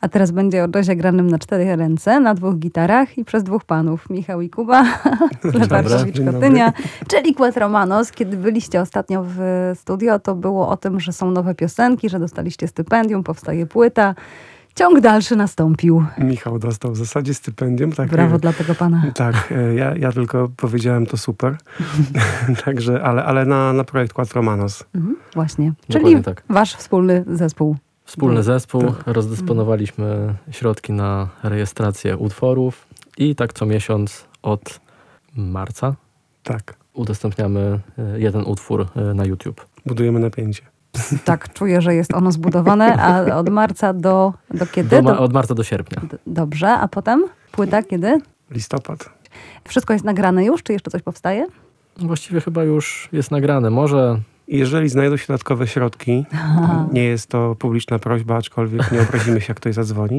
A teraz będzie o jazzie granym na 4 ręce, na 2 gitarach i przez 2 panów. Michał i Kuba, Leparkowicz-Kotynia, czyli Quattromanos. Kiedy byliście ostatnio w studio, to było o tym, że są nowe piosenki, że dostaliście stypendium, powstaje płyta. Ciąg dalszy nastąpił. Michał dostał w zasadzie stypendium. Tak, brawo dla tego pana. Tak, ja tylko powiedziałem to super. Także, ale na projekt Quattromanos. Właśnie, Dokładnie czyli tak. wasz wspólny zespół. Wspólny zespół, rozdysponowaliśmy środki na rejestrację utworów i tak co miesiąc od marca udostępniamy jeden utwór na YouTube. Budujemy napięcie. Tak, czuję, że jest ono zbudowane, a od marca do kiedy? Od marca do sierpnia. Dobrze, a potem płyta kiedy? Listopad. Wszystko jest nagrane już, czy jeszcze coś powstaje? Właściwie chyba już jest nagrane. Może... Jeżeli znajdą się dodatkowe środki, nie jest to publiczna prośba, aczkolwiek nie obrazimy się, jak ktoś zadzwoni,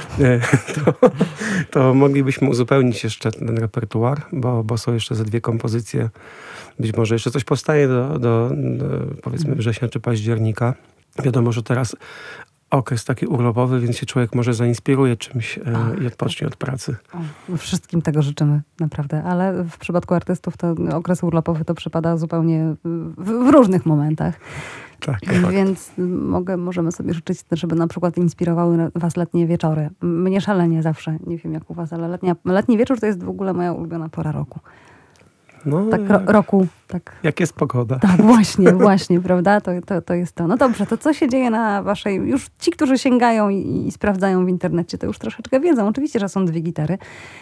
to moglibyśmy uzupełnić jeszcze ten repertuar, bo są jeszcze ze 2 kompozycje. Być może jeszcze coś powstaje do powiedzmy września czy października. Wiadomo, że teraz okres taki urlopowy, więc się człowiek może zainspiruje czymś i odpocznie od pracy. Wszystkim tego życzymy, naprawdę. Ale w przypadku artystów to okres urlopowy to przypada zupełnie w różnych momentach. Tak. Więc możemy sobie życzyć, żeby na przykład inspirowały was letnie wieczory. Mnie szalenie zawsze, nie wiem jak u was, ale letni wieczór to jest w ogóle moja ulubiona pora roku. No, tak roku. Tak. Jak jest pogoda. Tak, właśnie, prawda? To jest to. No dobrze, to co się dzieje na waszej... Już ci, którzy sięgają i sprawdzają w internecie, to już troszeczkę wiedzą. Oczywiście, że są 2 gitary,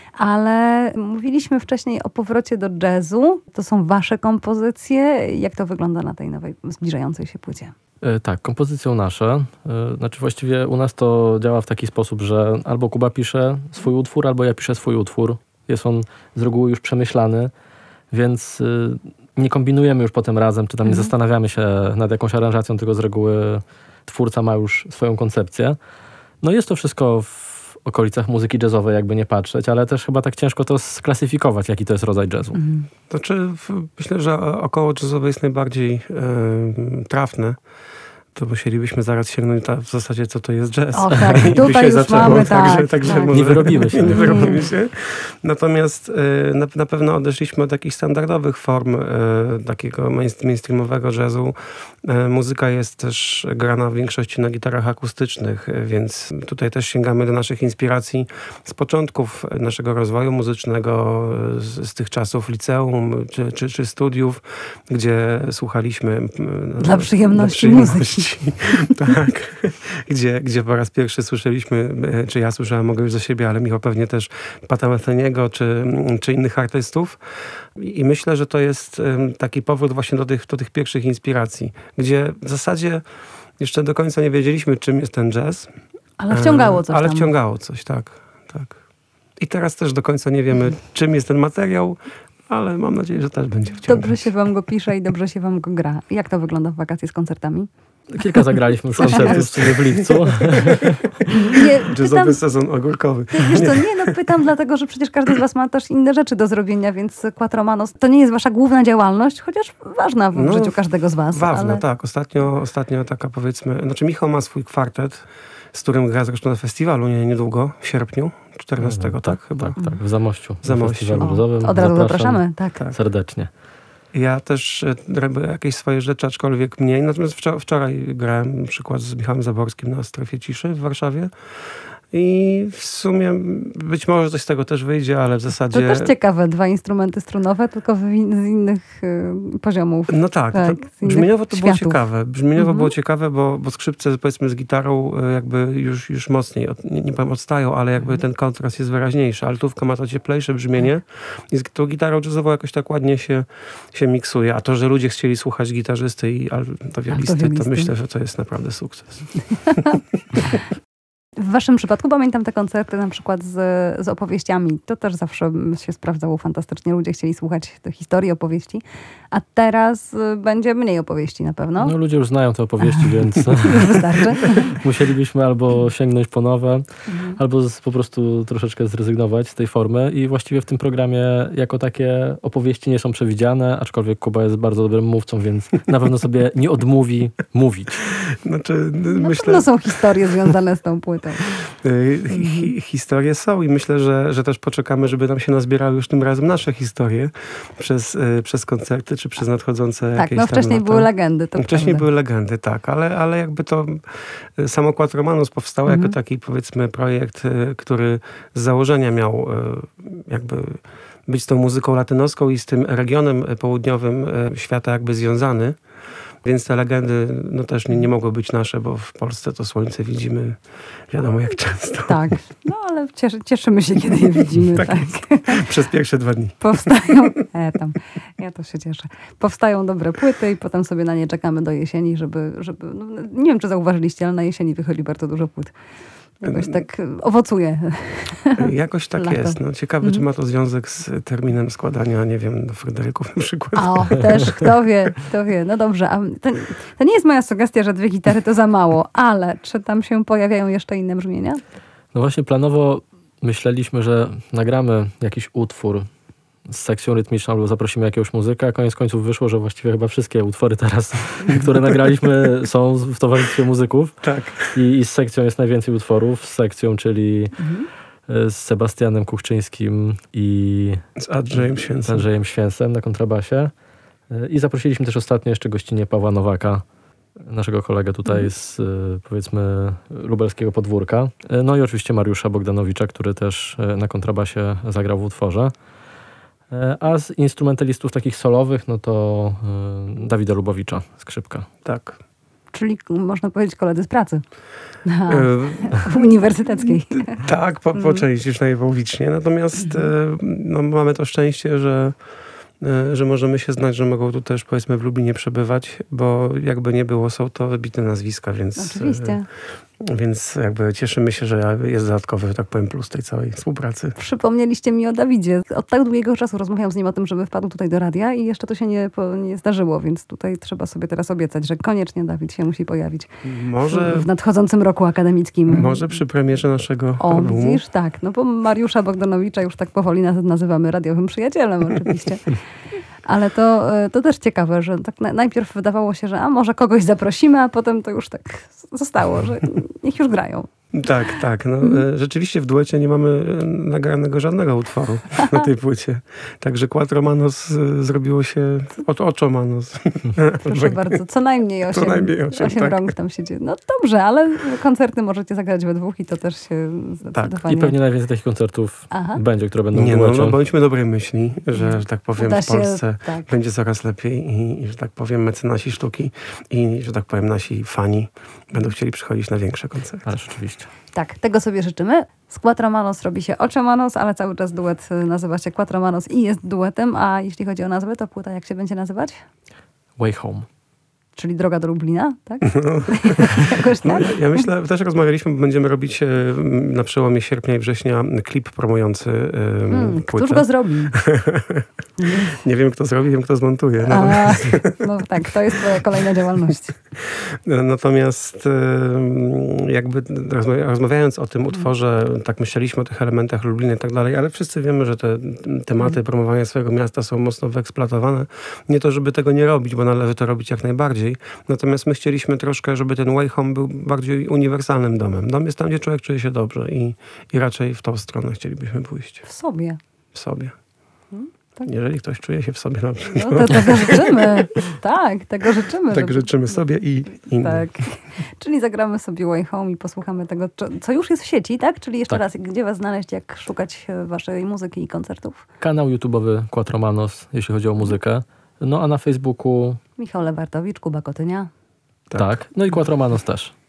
ale mówiliśmy wcześniej o powrocie do jazzu. To są wasze kompozycje. Jak to wygląda na tej nowej, zbliżającej się płycie? Tak, kompozycją nasze. Znaczy właściwie u nas to działa w taki sposób, że albo Kuba pisze swój utwór, albo ja piszę swój utwór. Jest on z reguły już przemyślany. Więc nie kombinujemy już potem razem, czy tam nie zastanawiamy się nad jakąś aranżacją, tylko z reguły twórca ma już swoją koncepcję. No jest to wszystko w okolicach muzyki jazzowej, jakby nie patrzeć, ale też chyba tak ciężko to sklasyfikować, jaki to jest rodzaj jazzu. Znaczy, myślę, że około jazzowe jest najbardziej trafne. To musielibyśmy zaraz sięgnąć w zasadzie, co to jest jazz. O tak, tutaj już zaczęło, mamy, także tak. może Nie wyrobimy się. Nie wyrobimy się. Natomiast na pewno odeszliśmy od takich standardowych form takiego mainstreamowego jazzu. Muzyka jest też grana w większości na gitarach akustycznych, więc tutaj też sięgamy do naszych inspiracji z początków naszego rozwoju muzycznego, z tych czasów liceum czy studiów, gdzie słuchaliśmy dla przyjemności muzyki. Tak, gdzie po raz pierwszy słyszeliśmy, czy ja słyszałem, mogę już za siebie, ale Michał pewnie też Pata Metheniego, czy innych artystów. I myślę, że to jest taki powrót właśnie do tych pierwszych inspiracji, gdzie w zasadzie jeszcze do końca nie wiedzieliśmy, czym jest ten jazz. Ale wciągało coś Ale tam. wciągało coś, tak. I teraz też do końca nie wiemy, czym jest ten materiał, ale mam nadzieję, że też będzie wciągać. Dobrze się wam go pisze i dobrze się wam go gra. Jak to wygląda w wakacje z koncertami? Kilka zagraliśmy już koncertów w lipcu. Jazzowy sezon ogórkowy. Wiesz co, pytam dlatego, że przecież każdy z was ma też inne rzeczy do zrobienia, więc Quattromanos to nie jest wasza główna działalność, chociaż ważna w życiu każdego z was. Ważna, tak. Ostatnio taka powiedzmy... Znaczy Michał ma swój kwartet, z którym gra zresztą na festiwalu niedługo, w sierpniu, 14, tak chyba? Tak, w Zamościu. Od razu zapraszamy, tak. Serdecznie. Ja też robię jakieś swoje rzeczy, aczkolwiek mniej. Natomiast wczoraj grałem na przykład z Michałem Zaborskim na Strefie Ciszy w Warszawie. I w sumie być może coś z tego też wyjdzie, ale w zasadzie... To też ciekawe, 2 instrumenty strunowe, tylko z innych poziomów. No tak brzmieniowo to było ciekawe. Brzmieniowo było ciekawe, bo skrzypce powiedzmy z gitarą jakby już mocniej, nie powiem odstają, ale jakby ten kontrast jest wyraźniejszy. Altówka ma to cieplejsze brzmienie i z tą gitarą jazzową jakoś tak ładnie się miksuje. A to, że ludzie chcieli słuchać gitarzysty i altowiolisty, to myślę, że to jest naprawdę sukces. W waszym przypadku pamiętam te koncerty na przykład z opowieściami. To też zawsze się sprawdzało fantastycznie. Ludzie chcieli słuchać te historii, opowieści. A teraz będzie mniej opowieści na pewno. No ludzie już znają te opowieści, więc już wystarczy. Musielibyśmy albo sięgnąć po nowe. albo po prostu troszeczkę zrezygnować z tej formy i właściwie w tym programie jako takie opowieści nie są przewidziane, aczkolwiek Kuba jest bardzo dobrym mówcą, więc na pewno sobie nie odmówi mówić. Znaczy, Na myślę, pewno są historie związane z tą płytą. Historie są i myślę, że też poczekamy, żeby nam się nazbierały już tym razem nasze historie przez koncerty, czy przez nadchodzące Tak, jakieś no tam wcześniej lata. były legendy. To Wcześniej prawda. były legendy, tak, ale jakby to samo Quattro Manos powstało jako taki, powiedzmy, projekt, który z założenia miał jakby być z tą muzyką latynoską i z tym regionem południowym świata jakby związany. Więc te legendy no też nie mogły być nasze, bo w Polsce to słońce widzimy wiadomo jak często. Tak, no ale cieszymy się, kiedy je widzimy. Tak Tak. Przez pierwsze 2 dni. Powstają, ja to się cieszę. Powstają dobre płyty i potem sobie na nie czekamy do jesieni, żeby no, nie wiem, czy zauważyliście, ale na jesieni wychodzi bardzo dużo płyt. Jakoś tak owocuje. Jakoś tak Lato. jest. No, ciekawe, czy ma to związek z terminem składania, nie wiem, do Fryderyków na przykład. O, też, kto wie. No dobrze, a to nie jest moja sugestia, że 2 gitary to za mało, ale czy tam się pojawiają jeszcze inne brzmienia? No właśnie planowo myśleliśmy, że nagramy jakiś utwór z sekcją rytmiczną albo zaprosimy jakiegoś muzyka, a koniec końców wyszło, że właściwie chyba wszystkie utwory teraz, które nagraliśmy, są w towarzystwie muzyków. Tak. I z sekcją jest najwięcej utworów. Z sekcją, czyli z Sebastianem Kuchczyńskim i Z Andrzejem z Święcem. Andrzejem Święsem na kontrabasie. I zaprosiliśmy też ostatnio jeszcze gościnnie Pawła Nowaka, naszego kolegę tutaj z, powiedzmy, lubelskiego podwórka. No i oczywiście Mariusza Bogdanowicza, który też na kontrabasie zagrał w utworze. A z instrumentalistów takich solowych, no to Dawida Lubowicza, skrzypka. Tak. Czyli można powiedzieć koledzy z pracy. E, Uniwersyteckiej. Tak, po części już najpołowiczni. Natomiast no, mamy to szczęście, że możemy się znać, że mogą tu też, powiedzmy, w Lublinie przebywać, bo jakby nie było, są to wybitne nazwiska, więc, Oczywiście. Więc jakby cieszymy się, że jest dodatkowy, że tak powiem, plus tej całej współpracy. Przypomnieliście mi o Dawidzie. Od tak długiego czasu rozmawiałam z nim o tym, żeby wpadł tutaj do radia i jeszcze to się nie zdarzyło, więc tutaj trzeba sobie teraz obiecać, że koniecznie Dawid się musi pojawić w nadchodzącym roku akademickim. Może przy premierze naszego O, albumu. widzisz, tak. No bo Mariusza Bogdanowicza już tak powoli nazywamy radiowym przyjacielem oczywiście. Ale to też ciekawe, że tak najpierw wydawało się, że może kogoś zaprosimy, a potem to już tak zostało, że niech już grają. Tak. No, rzeczywiście w duecie nie mamy nagranego żadnego utworu na tej płycie. Także Quattro Manos zrobiło się Ocho Manos. Proszę bardzo, co najmniej 8 tak. rąk tam się dzieje. No dobrze, ale koncerty możecie zagrać we dwóch i to też się zdecydowanie... I pewnie najwięcej takich koncertów będzie, które będą Nie, w duecie. no bądźmy dobrej myśli, że tak powiem Uda w Polsce się, będzie coraz lepiej i że tak powiem mecenasi sztuki i że tak powiem nasi fani będą chcieli przychodzić na większe koncerty. Ale rzeczywiście. Tak, tego sobie życzymy. Z Quattro Manos robi się Ocho Manos, ale cały czas duet nazywa się Quattro Manos i jest duetem, a jeśli chodzi o nazwę, to płyta jak się będzie nazywać? Way Home. Czyli Droga do Lublina, tak? Jakoś tak? Ja myślę, też rozmawialiśmy, bo będziemy robić na przełomie sierpnia i września klip promujący płytę. Któż go zrobi? Nie wiem, kto zrobi, wiem, kto zmontuje. No tak, to jest twoja kolejna działalność. Natomiast jakby rozmawiając o tym utworze, tak myśleliśmy o tych elementach Lubliny i tak dalej, ale wszyscy wiemy, że te tematy promowania swojego miasta są mocno wyeksploatowane. Nie to, żeby tego nie robić, bo należy to robić jak najbardziej. Natomiast my chcieliśmy troszkę, żeby ten Way Home był bardziej uniwersalnym domem. Dom jest tam, gdzie człowiek czuje się dobrze i raczej w tą stronę chcielibyśmy pójść. W sobie. W sobie. Tak. Jeżeli ktoś czuje się w sobie dobrze. No to tego życzymy. Tak, tego życzymy. Tak życzymy sobie i innym. Tak. Czyli zagramy sobie Way Home i posłuchamy tego, co już jest w sieci, tak? Czyli jeszcze raz, gdzie was znaleźć, jak szukać waszej muzyki i koncertów? Kanał YouTube'owy Quattro Manos, jeśli chodzi o muzykę. No a na Facebooku... Michał Lewartowicz, Kuba Kotynia. Tak. No i Quattro Manos też.